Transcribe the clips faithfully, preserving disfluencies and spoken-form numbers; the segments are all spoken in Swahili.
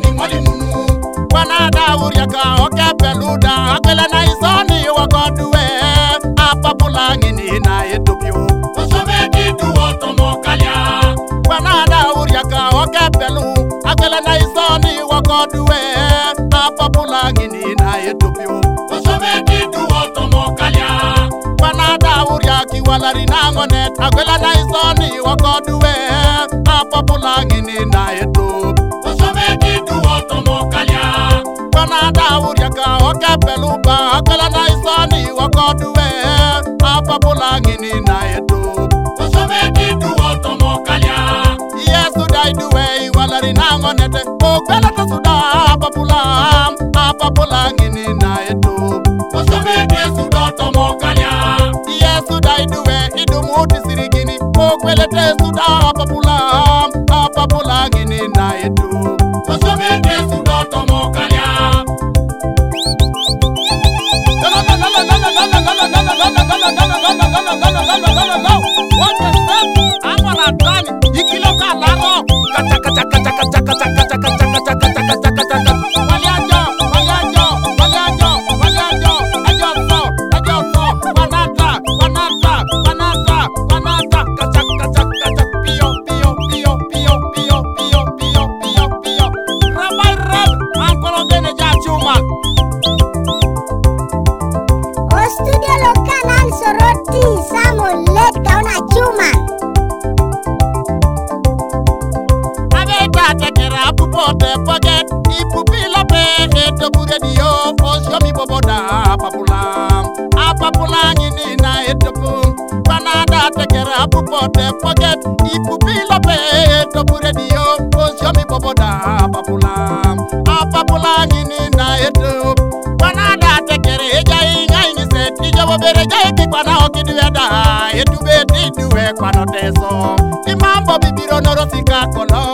ni mwalimu wana Daudi ka okepeluda akwela na isoni wakodwe apapulangi ni na Ethiopia osome kitu otomokalia wana Daudi ka okepelu akwela na isoni wakodwe apapulangi ni na Ethiopia osome kitu otomokalia wana Daudi akiwala rinangonet akwela na isoni wakodwe apapulangi ni na Ethiopia osome kitu otomokalia wana Daudi ka okepeluba akwela na isoni wakodwe apapulangi ni na Ethiopia osome kitu otomokalia Yesu daiduwe iwala rinangonet okwela tasuda apapulam apapulangi ni na Ethiopia osome Yesu otomokalia Yesu daiduwe idumuti sirigini okwela tasuda apapulam apapulangi ni na Ethiopia osome Yesu otomokalia forget ipupila pe eto buredio osyo mi boboda apapulam apapulangi ni na etopu panada tekera pupote forget ipupila pe eto buredio osyo mi boboda apapulam apapulangi ni na etopu panada tekere ejai ngai set ijobo bere jai kipana okidweda etube tiduwe kwano teso imambo bibiro norosika kolo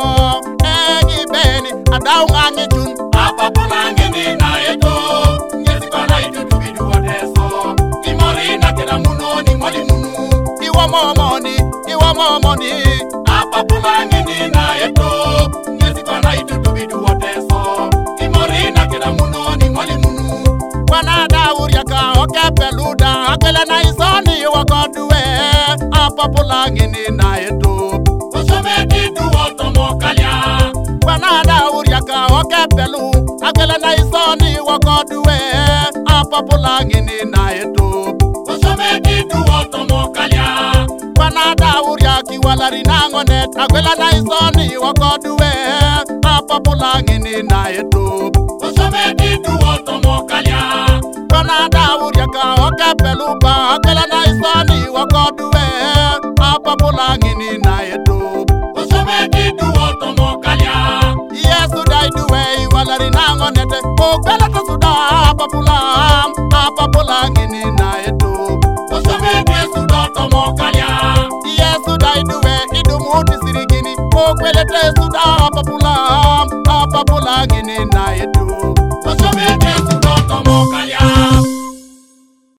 Adaunga ngijun apapulangi ni na eto ngezi kana itutubidu odeso imorina kila muno ni mwalimu iwa momoni iwa momoni apapulangi ni na eto ngezi kana itutubidu odeso imorina kila muno ni mwalimu wana Daudi ka okepeluda akwela na isoni wakodwe apapulangi ni na eto osome kitu otomokalia wana Daudi ka okepelu akwela na isoni wakodwe apapulangi ni na Ethiopia osome kitu otomokalia wana Daudi akiwala rinangonet akwela na isoni wakodwe apapulangi ni na Ethiopia osome kitu otomokalia wana Daudi ka okepelu ba akwela na isoni wakodwe apapulangi ni na Ethiopia osome kitu otomokalia Yesu daiduwe iwala rinangonet okwela tasuda apapulam apapulangi ni na Ethiopia osome Yesu otomokalia Yesu daiduwe idumuti sirigini okwela tasuda apapulam apapulangi ni na